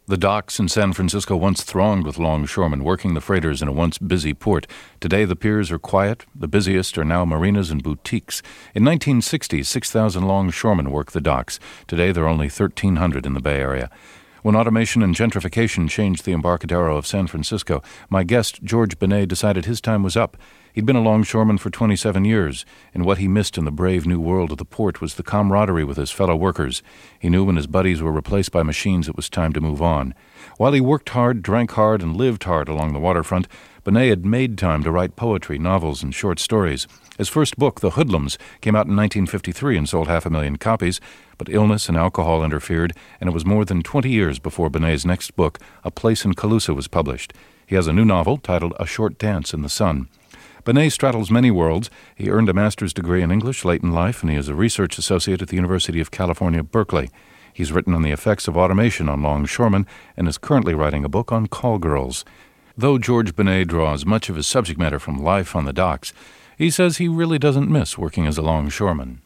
The docks in San Francisco once thronged with longshoremen working the freighters in a once busy port. Today the piers are quiet. The busiest are now marinas and boutiques. In 1960, 6,000 longshoremen worked the docks. Today there are only 1,300 in the Bay Area. When automation and gentrification changed the Embarcadero of San Francisco, my guest, George Benet, decided his time was up. He'd been a longshoreman for 27 years, and what he missed in the brave new world of the port was the camaraderie with his fellow workers. He knew when his buddies were replaced by machines it was time to move on. While he worked hard, drank hard, and lived hard along the waterfront, Benet had made time to write poetry, novels, and short stories. His first book, The Hoodlums, came out in 1953 and sold 500,000 copies, but illness and alcohol interfered, and it was more than 20 years before Benet's next book, A Place in Calusa, was published. He has a new novel titled A Short Dance in the Sun. Benet straddles many worlds. He earned a master's degree in English late in life, and he is a research associate at the University of California, Berkeley. He's written on the effects of automation on longshoremen and is currently writing a book on call girls. Though George Benet draws much of his subject matter from life on the docks, he says he really doesn't miss working as a longshoreman.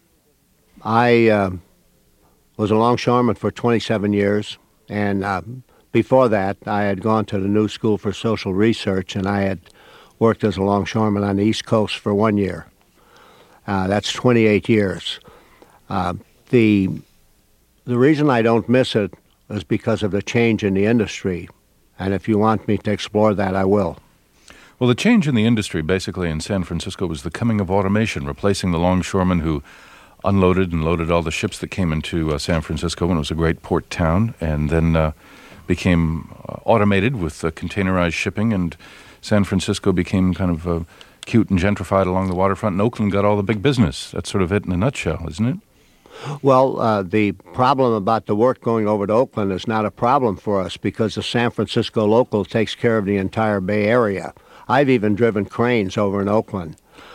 I was a longshoreman for 27 years, and before that I had gone to the New School for Social Research, and I had worked as a longshoreman on the East Coast for 1 year. That's 28 years. The reason I don't miss it is because of the change in the industry, and if you want me to explore that, I will. Well, the change in the industry basically in San Francisco was the coming of automation, replacing the longshoremen who unloaded and loaded all the ships that came into San Francisco when it was a great port town, and then became automated with containerized shipping, and San Francisco became kind of cute and gentrified along the waterfront, and Oakland got all the big business. That's sort of it in a nutshell, isn't it? Well, the problem about the work going over to Oakland is not a problem for us because the San Francisco local takes care of the entire Bay Area. I've even driven cranes over in Oakland.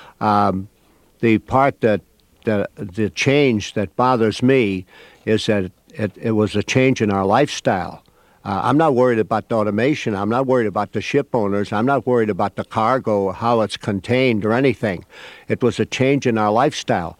The part the change that bothers me is that it was a change in our lifestyle. I'm not worried about the automation. I'm not worried about the ship owners. I'm not worried about the cargo, how it's contained or anything. It was a change in our lifestyle.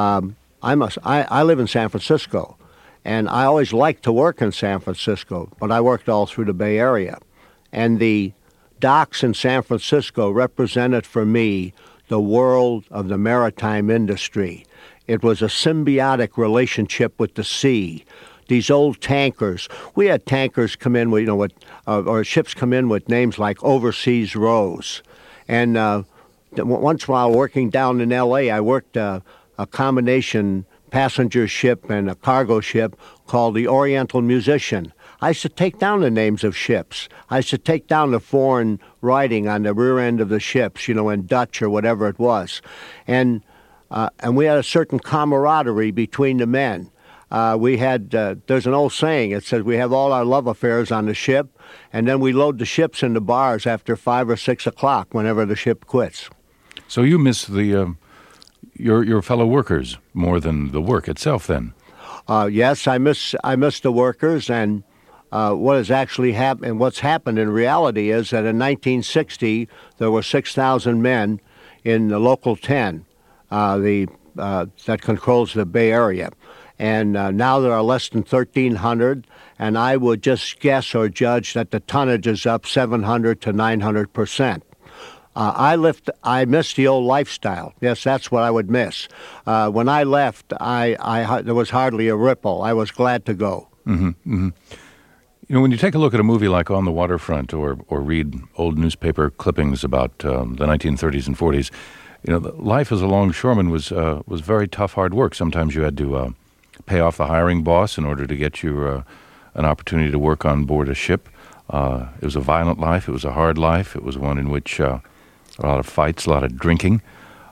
I live in San Francisco, and I always liked to work in San Francisco, but I worked all through the Bay Area. And the docks in San Francisco represented for me the world of the maritime industry. It was a symbiotic relationship with the sea. These old tankers. We had tankers come in with, or ships come in with names like Overseas Rose. And once while working down in L.A., I worked a combination passenger ship and a cargo ship called the Oriental Musician. I used to take down the names of ships. I used to take down the foreign writing on the rear end of the ships, in Dutch or whatever it was. And we had a certain camaraderie between the men. We had, there's an old saying, it says we have all our love affairs on the ship, and then we load the ships into bars after 5 or 6 o'clock whenever the ship quits. So you miss your fellow workers more than the work itself then? Yes, I miss the workers, and what has actually happened, what's happened in reality is that in 1960 there were 6,000 men in the Local 10, that controls the Bay Area. And now there are less than 1,300, and I would just guess or judge that the tonnage is up 700 to 900%. I miss the old lifestyle. Yes, that's what I would miss. When I left, there was hardly a ripple. I was glad to go. Mm-hmm, mm-hmm. When you take a look at a movie like On the Waterfront or read old newspaper clippings about the 1930s and 40s, life as a longshoreman was very tough, hard work. Sometimes you had to pay off the hiring boss in order to get you an opportunity to work on board a ship. It was a violent life. It was a hard life. It was one in which a lot of fights, a lot of drinking.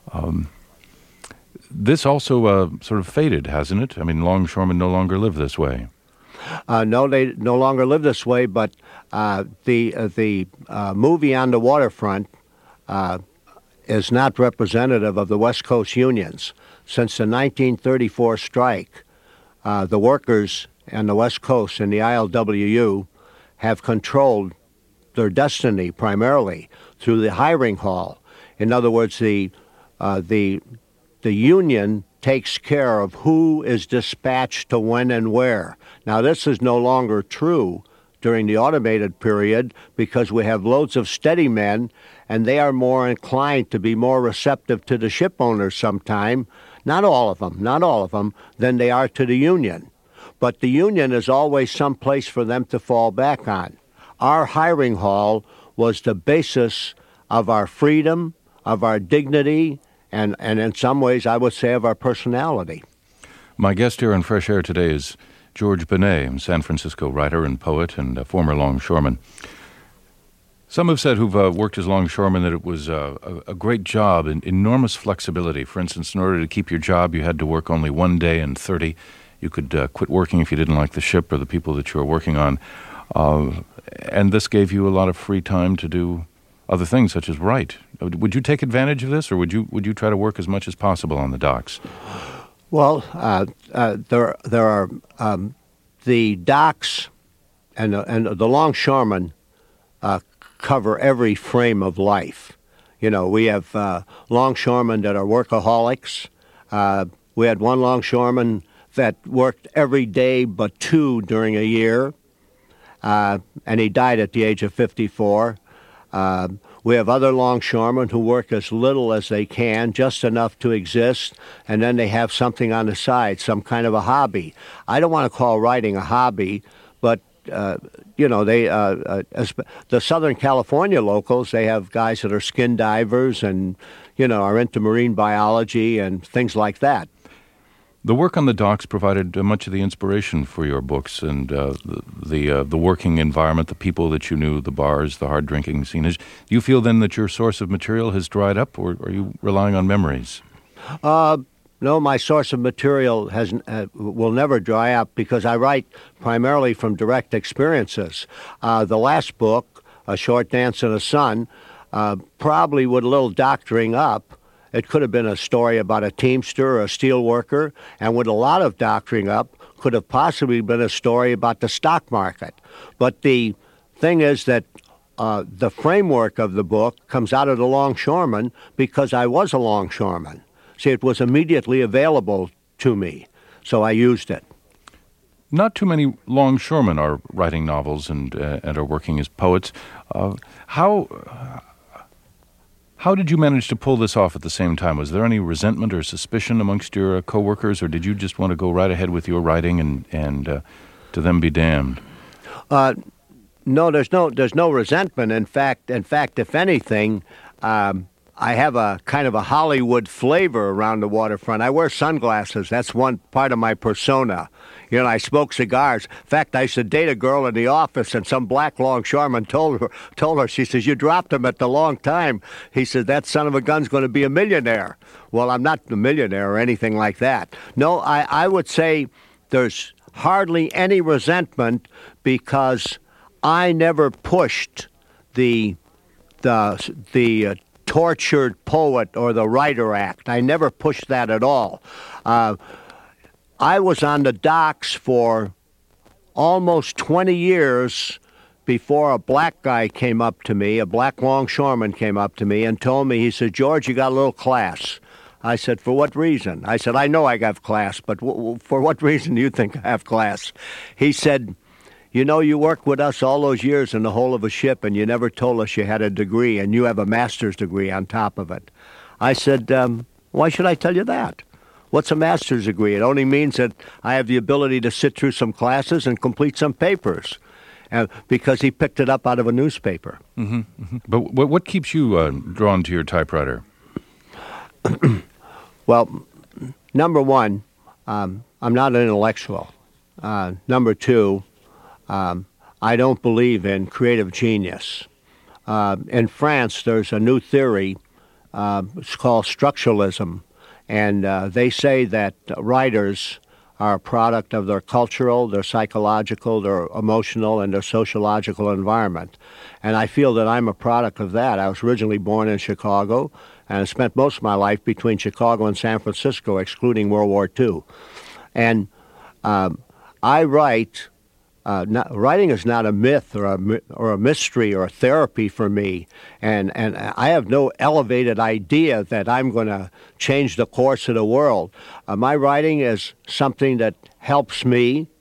This also sort of faded, hasn't it? I mean, longshoremen no longer live this way. No, they no longer live this way, but the movie On the Waterfront is not representative of the West Coast unions. Since the 1934 strike, the workers on the West Coast in the ILWU have controlled their destiny primarily through the hiring hall. In other words, the union takes care of who is dispatched to when and where. Now, this is no longer true during the automated period because we have loads of steady men, and they are more inclined to be more receptive to the ship owners sometime, not all of them, than they are to the union. But the union is always some place for them to fall back on. Our hiring hall was the basis of our freedom, of our dignity, and in some ways, I would say, of our personality. My guest here on Fresh Air today is George Benet, a San Francisco writer and poet and a former longshoreman. Some have said who've worked as longshoremen that it was a great job and enormous flexibility. For instance, in order to keep your job, you had to work only 1 day in 30. You could quit working if you didn't like the ship or the people that you were working on. And this gave you a lot of free time to do other things, such as write. Would you take advantage of this, or would you try to work as much as possible on the docks? Well, there are the docks and the longshoremen cover every frame of life. You know, we have longshoremen that are workaholics. We had one longshoreman that worked every day but 2 during a year, and he died at the age of 54. We have other longshoremen who work as little as they can, just enough to exist, and then they have something on the side, some kind of a hobby. I don't want to call writing a hobby, but the Southern California locals, they have guys that are skin divers and, are into marine biology and things like that. The work on the docks provided much of the inspiration for your books and the working environment, the people that you knew, the bars, the hard drinking scene. Do you feel then that your source of material has dried up, or are you relying on memories? No, my source of material will never dry up because I write primarily from direct experiences. The last book, A Short Dance in the Sun, probably with a little doctoring up. It could have been a story about a teamster or a steel worker, and with a lot of doctoring up, could have possibly been a story about the stock market. But the thing is that the framework of the book comes out of the longshoreman because I was a longshoreman. See, it was immediately available to me, so I used it. Not too many longshoremen are writing novels and are working as poets. How did you manage to pull this off at the same time? Was there any resentment or suspicion amongst your coworkers, or did you just want to go right ahead with your writing and to them be damned? No, there's no resentment. In fact, if anything, I have a kind of a Hollywood flavor around the waterfront. I wear sunglasses. That's one part of my persona. I smoke cigars. In fact, I used to date a girl in the office, and some black longshoreman told her, she says, "You dropped him at the wrong time." He said, "That son of a gun's going to be a millionaire." Well, I'm not a millionaire or anything like that. No, I would say there's hardly any resentment because I never pushed the tortured poet or the writer act. I never pushed that at all. I was on the docks for almost 20 years before a black guy came up to me, a black longshoreman came up to me and told me, he said, "George, you got a little class." I said, "For what reason?" I said, "I know I have class, but for what reason do you think I have class?" He said, "You worked with us all those years in the hull of a ship, and you never told us you had a degree, and you have a master's degree on top of it." I said, "Why should I tell you that? What's a master's degree? It only means that I have the ability to sit through some classes and complete some papers," because he picked it up out of a newspaper. Mm-hmm, mm-hmm. But what keeps you drawn to your typewriter? Well, number one, I'm not an intellectual. Number two, I don't believe in creative genius. In France, there's a new theory. It's called structuralism. And they say that writers are a product of their cultural, their psychological, their emotional, and their sociological environment. And I feel that I'm a product of that. I was originally born in Chicago, and I spent most of my life between Chicago and San Francisco, excluding World War II. And I write. Writing is not a myth or a mystery or a therapy for me, and I have no elevated idea that I'm going to change the course of the world. My writing is something that helps me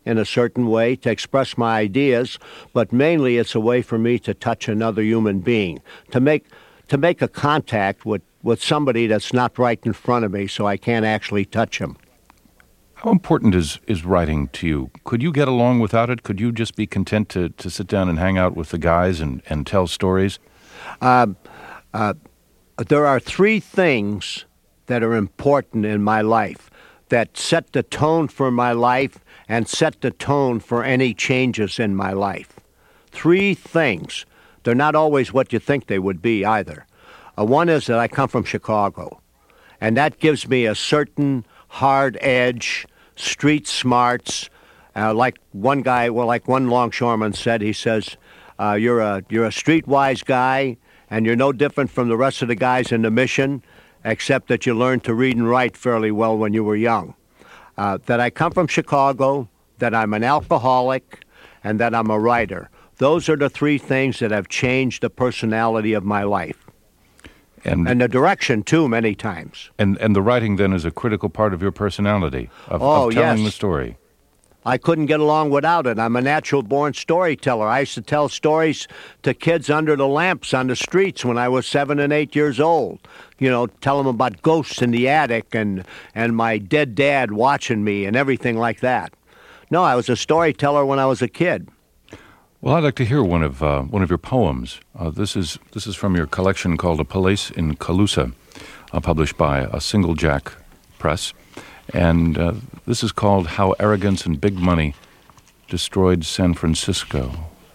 in a certain way, to express my ideas, but mainly it's a way for me to touch another human being, to make a contact with somebody that's not right in front of me so I can't actually touch him. How important is writing to you? Could you get along without it? Could you just be content to sit down and hang out with the guys and tell stories? There are three things that are important in my life that set the tone for my life and set the tone for any changes in my life. Three things. They're not always what you think they would be either. One is that I come from Chicago, and that gives me a certain hard edge, street smarts. Like one longshoreman said, he says, you're a streetwise guy, and you're no different from the rest of the guys in the mission, except that you learned to read and write fairly well when you were young. That I come from Chicago, that I'm an alcoholic, and that I'm a writer. Those are the three things that have changed the personality of my life. And the direction, too, many times. And the writing, then, is a critical part of your personality, of telling the story. I couldn't get along without it. I'm a natural-born storyteller. I used to tell stories to kids under the lamps on the streets when I was 7 and 8 years old. You know, tell them about ghosts in the attic and my dead dad watching me and everything like that. No, I was a storyteller when I was a kid. Well, I'd like to hear one of your poems. This is from your collection called A Place in Calusa, published by a Single Jack Press. And this is called How Arrogance and Big Money Destroyed San Francisco.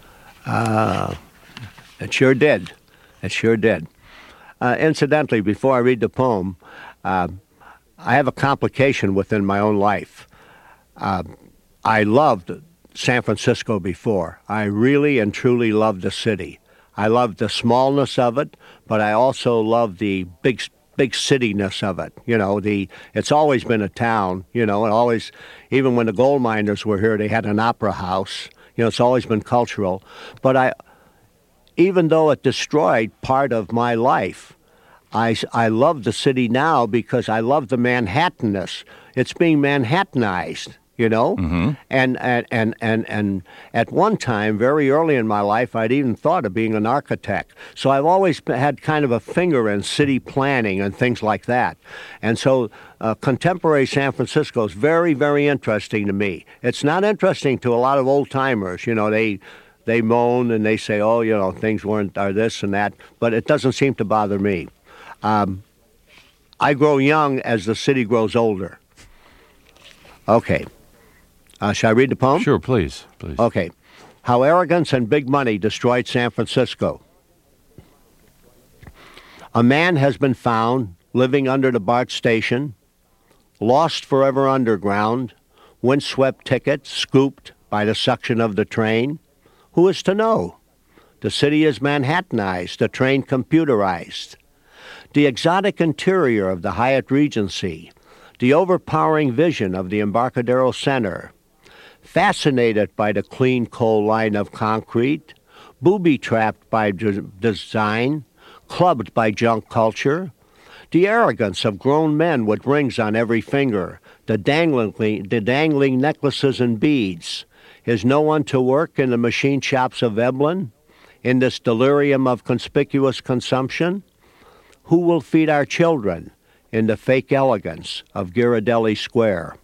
It sure did. It sure did. Incidentally, before I read the poem, I have a complication within my own life. I loved San Francisco before. I really and truly loved the city. I loved the smallness of it, but I also loved the big cityness of it. You know, it's always been a town, you know, and always, even when the gold miners were here, they had an opera house. You know, it's always been cultural. But even though it destroyed part of my life, I love the city now because I love the Manhattanness. It's being Manhattanized. You know, and at one time, very early in my life, I'd even thought of being an architect. So I've always had kind of a finger in city planning and things like that. And so contemporary San Francisco is very, very interesting to me. It's not interesting to a lot of old timers. You know, they moan and they say, oh, you know, things are this and that, but it doesn't seem to bother me. I grow young as the city grows older. Okay. Shall I read the poem? Sure, please. Okay. How Arrogance and Big Money Destroyed San Francisco. A man has been found living under the BART station, lost forever underground, windswept ticket scooped by the suction of the train. Who is to know? The city is Manhattanized, the train computerized. The exotic interior of the Hyatt Regency, the overpowering vision of the Embarcadero Center, fascinated by the clean coal line of concrete, booby-trapped by design, clubbed by junk culture, the arrogance of grown men with rings on every finger, the dangling necklaces and beads. Is no one to work in the machine shops of Veblen, in this delirium of conspicuous consumption? Who will feed our children in the fake elegance of Ghirardelli Square?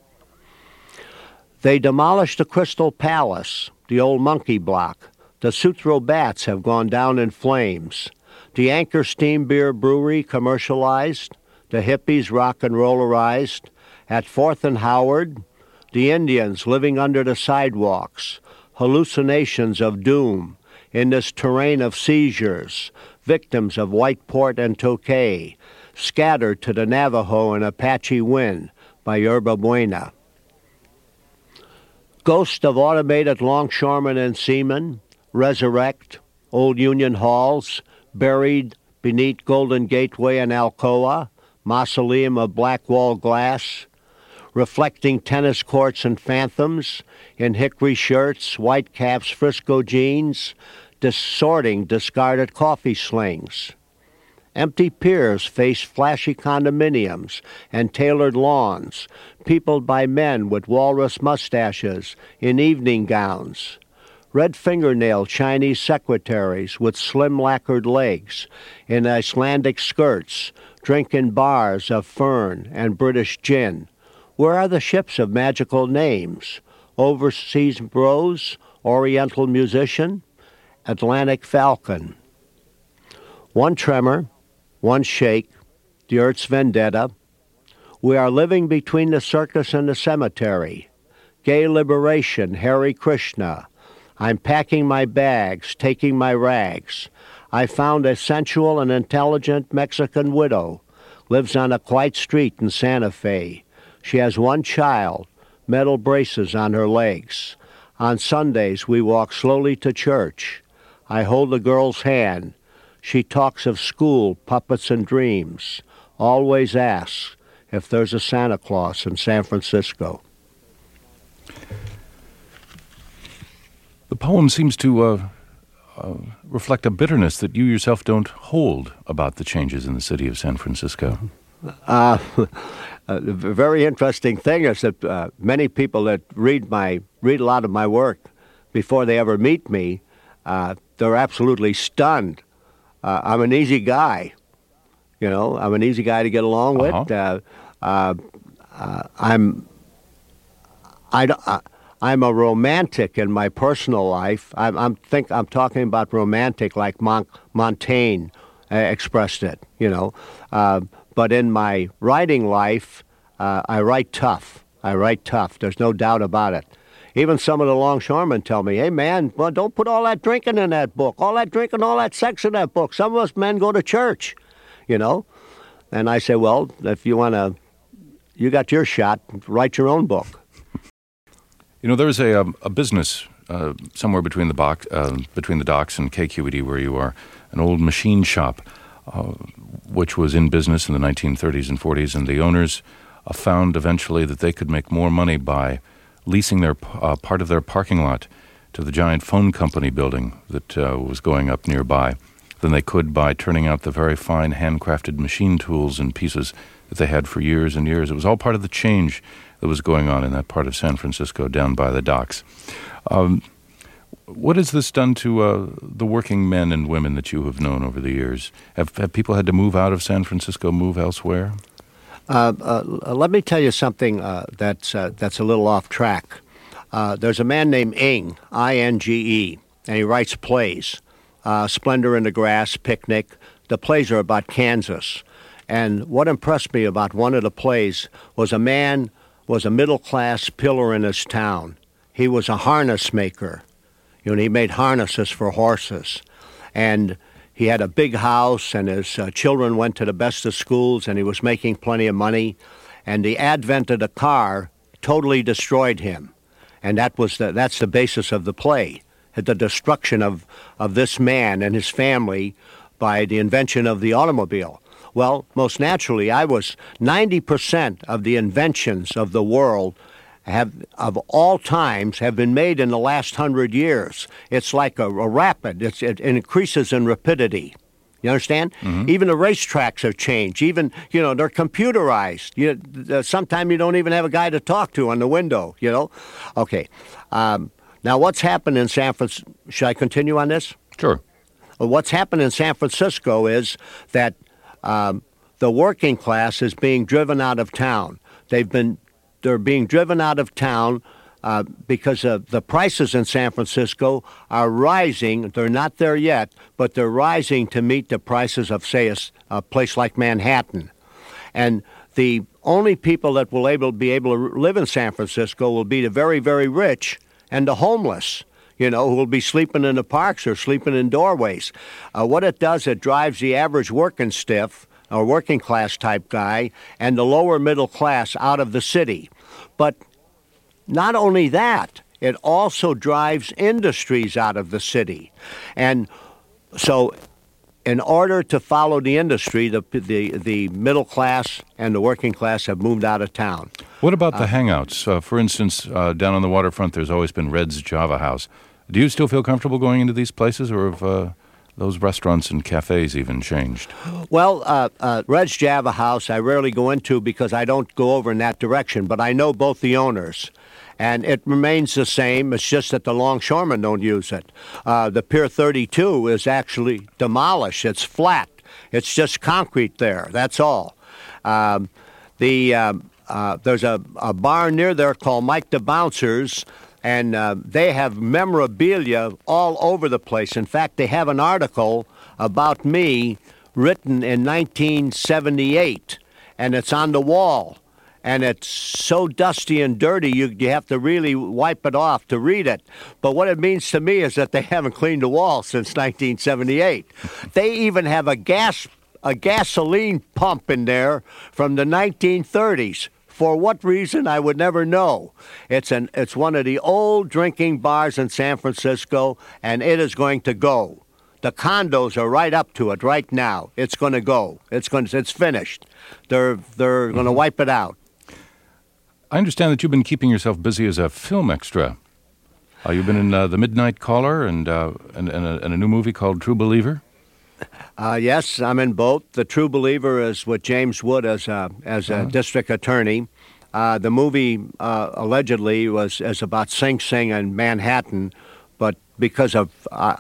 They demolished the Crystal Palace, the old monkey block. The Sutro Bats have gone down in flames. The Anchor Steam Beer Brewery commercialized. The hippies rock and rollarized. At 4th and Howard, the Indians living under the sidewalks. Hallucinations of doom in this terrain of seizures. Victims of Whiteport and Tokay, scattered to the Navajo and Apache wind by Yerba Buena. Ghost of automated longshoremen and seamen resurrect old Union halls, buried beneath Golden Gateway and Alcoa, mausoleum of black wall glass, reflecting tennis courts and phantoms in hickory shirts, white caps, Frisco jeans, sorting discarded coffee slings. Empty piers face flashy condominiums and tailored lawns, peopled by men with walrus mustaches in evening gowns. Red fingernailed Chinese secretaries with slim lacquered legs in Icelandic skirts drink in bars of fern and British gin. Where are the ships of magical names? Overseas Rose, Oriental Musician, Atlantic Falcon. One tremor, one shake, the Earth's vendetta. We are living between the circus and the cemetery. Gay liberation, Hare Krishna. I'm packing my bags, taking my rags. I found a sensual and intelligent Mexican widow. Lives on a quiet street in Santa Fe. She has one child, metal braces on her legs. On Sundays, we walk slowly to church. I hold the girl's hand. She talks of school, puppets, and dreams. Always asks if there's a Santa Claus in San Francisco. The poem seems to reflect a bitterness that you yourself don't hold about the changes in the city of San Francisco. A very interesting thing is that many people that read a lot of my work before they ever meet me, they're absolutely stunned. I'm an easy guy, I'm an easy guy to get along with. I'm a romantic in my personal life. I'm talking about romantic like Montaigne expressed it, But in my writing life, I write tough. There's no doubt about it. Even some of the longshoremen tell me, hey, man, well, don't put all that drinking in that book, all that drinking, all that sex in that book. Some of us men go to church, And I say, well, if you you got your shot, write your own book. There was a business somewhere between the docks and KQED where you are, an old machine shop, which was in business in the 1930s and 40s, and the owners found eventually that they could make more money by leasing their part of their parking lot to the giant phone company building that was going up nearby than they could by turning out the very fine handcrafted machine tools and pieces that they had for years and years. It was all part of the change that was going on in that part of San Francisco down by the docks. What has this done to the working men and women that you have known over the years? Have people had to move out of San Francisco, move elsewhere? Let me tell you something that's a little off track. There's a man named Inge, I-N-G-E, and he writes plays. Splendor in the Grass, Picnic. The plays are about Kansas. And what impressed me about one of the plays was a man was a middle-class pillar in his town. He was a harness maker. He made harnesses for horses. And he had a big house, and his children went to the best of schools, and he was making plenty of money. And the advent of the car totally destroyed him. And that's the basis of the play, the destruction of this man and his family by the invention of the automobile. Well, most naturally, 90% of the inventions of the world of all times have been made in the last 100 years. It's like a rapid. It increases in rapidity. You understand? Mm-hmm. Even the racetracks have changed. Even, they're computerized. Sometimes you don't even have a guy to talk to on the window, Okay. Now, what's happened in San Francisco? Should I continue on this? Sure. What's happened in San Francisco is that the working class is being driven out of town. They're being driven out of town because the prices in San Francisco are rising. They're not there yet, but they're rising to meet the prices of, say, a place like Manhattan. And the only people that will be able to live in San Francisco will be the very, very rich and the homeless, who will be sleeping in the parks or sleeping in doorways. What it does, it drives the average working stiff or working class type guy and the lower middle class out of the city. But not only that, it also drives industries out of the city. And so in order to follow the industry, the middle class and the working class have moved out of town. What about the hangouts? For instance, down on the waterfront, there's always been Red's Java House. Do you still feel comfortable going into these places, or have Those restaurants and cafes even changed. Well, Red's Java House I rarely go into because I don't go over in that direction, but I know both the owners. And it remains the same. It's just that the longshoremen don't use it. The Pier 32 is actually demolished. It's flat. It's just concrete there. That's all. There's a bar near there called Mike the Bouncers, and they have memorabilia all over the place. In fact, they have an article about me written in 1978, and it's on the wall. And it's so dusty and dirty, you have to really wipe it off to read it. But what it means to me is that they haven't cleaned the wall since 1978. They even have a gasoline pump in there from the 1930s. For what reason, I would never know. It's one of the old drinking bars in San Francisco, and it is going to go. The condos are right up to it right now. It's going to go. It's finished. They're going to wipe it out. I understand that you've been keeping yourself busy as a film extra. You've been in The Midnight Caller and a new movie called True Believer? Yes, I'm in both. The True Believer is with James Wood as a district attorney. The movie allegedly is about Sing Sing and Manhattan, but because of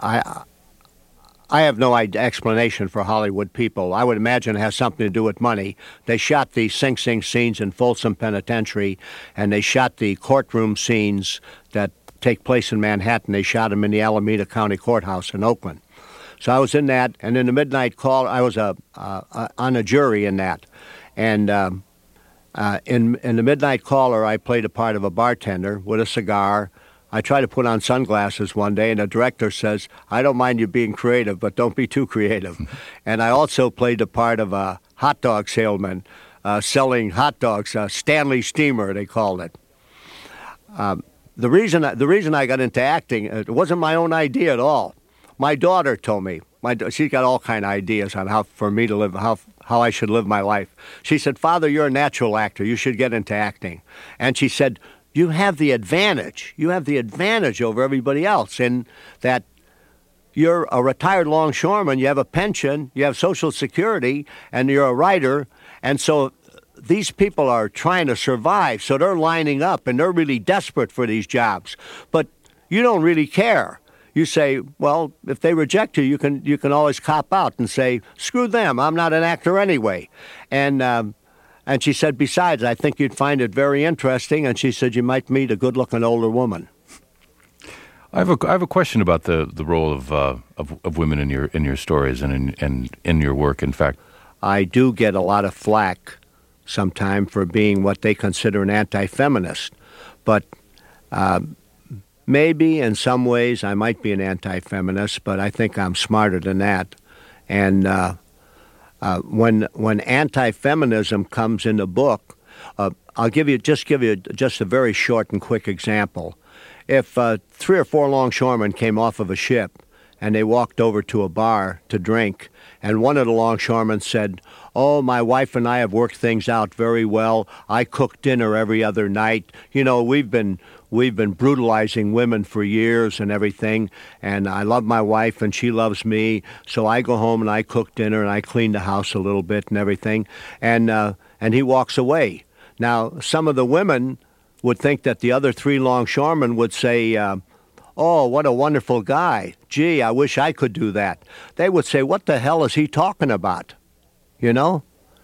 I have no explanation for Hollywood people. I would imagine it has something to do with money. They shot the Sing Sing scenes in Folsom Penitentiary, and they shot the courtroom scenes that take place in Manhattan. They shot them in the Alameda County Courthouse in Oakland. So I was in that, and in The Midnight Call, I was on a jury in that. And in The Midnight Caller, I played a part of a bartender with a cigar. I tried to put on sunglasses one day, and the director says, I don't mind you being creative, but don't be too creative. And I also played the part of a hot dog salesman selling hot dogs, Stanley Steamer, they called it. The reason I got into acting, it wasn't my own idea at all. My daughter told me. She's got all kind of ideas on how for me to live, how I should live my life. She said, Father, you're a natural actor. You should get into acting. And she said, you have the advantage. You have the advantage over everybody else in that you're a retired longshoreman, you have a pension, you have Social Security, and you're a writer. And so these people are trying to survive, so they're lining up, and they're really desperate for these jobs. But you don't really care. You say, well, if they reject you, you can always cop out and say, screw them, I'm not an actor anyway. And she said, besides, I think you'd find it very interesting. And she said, you might meet a good-looking older woman. I have a question about the role of women in your stories and in your work. In fact, I do get a lot of flack sometimes for being what they consider an anti-feminist, but maybe in some ways I might be an anti-feminist, but I think I'm smarter than that. And when anti-feminism comes in the book, I'll give you just a very short and quick example. If 3 or 4 longshoremen came off of a ship and they walked over to a bar to drink, and one of the longshoremen said, oh, my wife and I have worked things out very well. I cook dinner every other night. You know, we've been brutalizing women for years and everything, and I love my wife and she loves me, so I go home and I cook dinner and I clean the house a little bit and everything, and he walks away. Now, some of the women would think that the other 3 longshoremen would say, oh, what a wonderful guy. Gee, I wish I could do that. They would say, what the hell is he talking about? You know?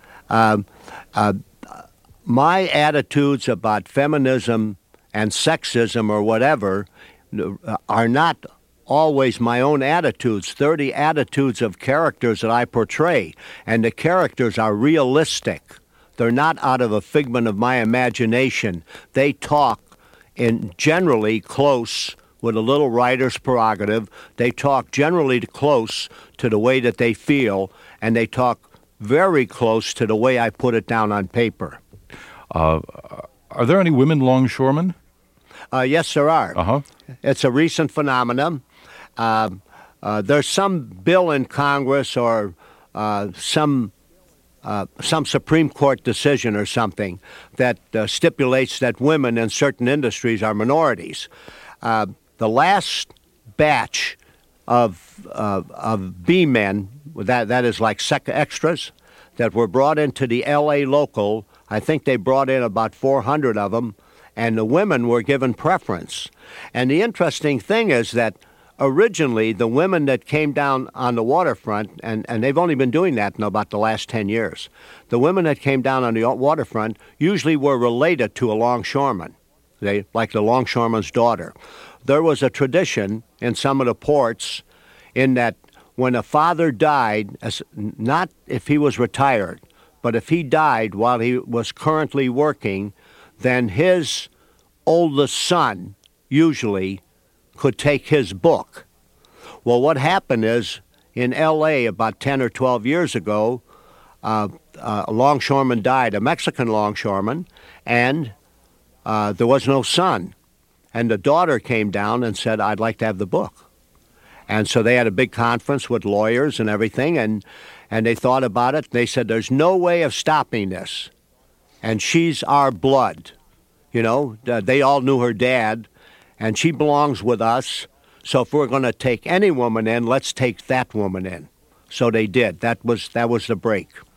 My attitudes about feminism and sexism or whatever are not always my own attitudes. They're the attitudes of characters that I portray, and the characters are realistic. They're not out of a figment of my imagination. They talk in generally close, with a little writer's prerogative, they talk generally close to the way that they feel, and they talk very close to the way I put it down on paper. Are there any women longshoremen? Yes, there are. Uh-huh. It's a recent phenomenon. There's some bill in Congress or some Supreme Court decision or something that stipulates that women in certain industries are minorities. The last batch of B-men, that is like extras, that were brought into the L.A. local. I think they brought in about 400 of them, and the women were given preference. And the interesting thing is that originally the women that came down on the waterfront, and they've only been doing that in about the last 10 years, the women that came down on the waterfront usually were related to a longshoreman, like the longshoreman's daughter. There was a tradition in some of the ports in that when a father died, not if he was retired, but if he died while he was currently working, then his oldest son usually could take his book. Well, what happened is in L.A. about 10 or 12 years ago, a longshoreman died, a Mexican longshoreman, and there was no son. And the daughter came down and said, I'd like to have the book. And so they had a big conference with lawyers and everything, and they thought about it. They said, there's no way of stopping this. And she's our blood. You know, they all knew her dad, and she belongs with us. So if we're going to take any woman in, let's take that woman in. So they did. That was the break.